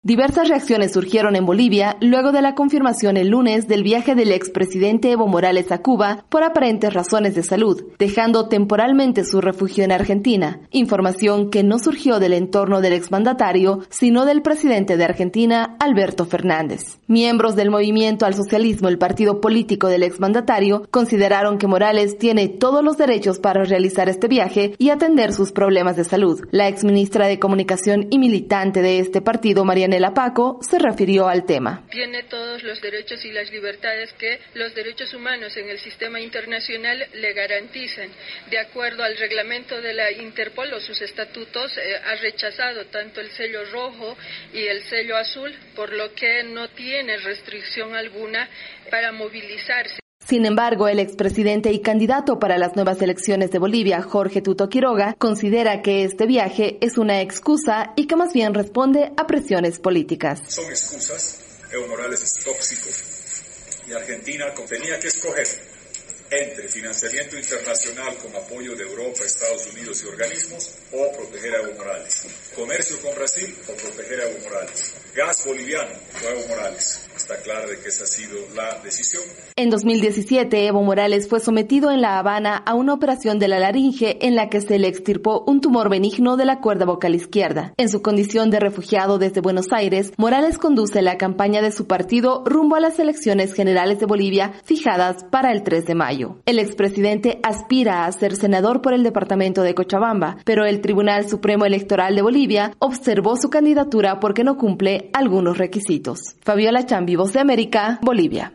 Diversas reacciones surgieron en Bolivia luego de la confirmación el lunes del viaje del expresidente Evo Morales a Cuba por aparentes razones de salud, dejando temporalmente su refugio en Argentina. Información que no surgió del entorno del exmandatario, sino del presidente de Argentina, Alberto Fernández. Miembros del Movimiento al Socialismo, el partido político del exmandatario, consideraron que Morales tiene todos los derechos para realizar este viaje y atender sus problemas de salud. La exministra de Comunicación y militante de este partido, Marianela Paco, se refirió al tema. Tiene todos los derechos y las libertades que los derechos humanos en el sistema internacional le garantizan. De acuerdo al reglamento de la Interpol o sus estatutos, ha rechazado tanto el sello rojo y el sello azul, por lo que no tiene restricción alguna para movilizarse. Sin embargo, el expresidente y candidato para las nuevas elecciones de Bolivia, Jorge Tuto Quiroga, considera que este viaje es una excusa y que más bien responde a presiones políticas. Son excusas. Evo Morales es tóxico y Argentina tenía que escoger entre financiamiento internacional con apoyo de Europa, Estados Unidos y organismos o proteger a Evo Morales. Comercio con Brasil o proteger a Evo Morales. Gas boliviano o Evo Morales. Está claro de que esa ha sido la decisión. En 2017, Evo Morales fue sometido en La Habana a una operación de la laringe en la que se le extirpó un tumor benigno de la cuerda vocal izquierda. En su condición de refugiado desde Buenos Aires, Morales conduce la campaña de su partido rumbo a las elecciones generales de Bolivia fijadas para el 3 de mayo. El expresidente aspira a ser senador por el departamento de Cochabamba, pero el Tribunal Supremo Electoral de Bolivia observó su candidatura porque no cumple algunos requisitos. Fabiola Chambi, Voz de América, Bolivia.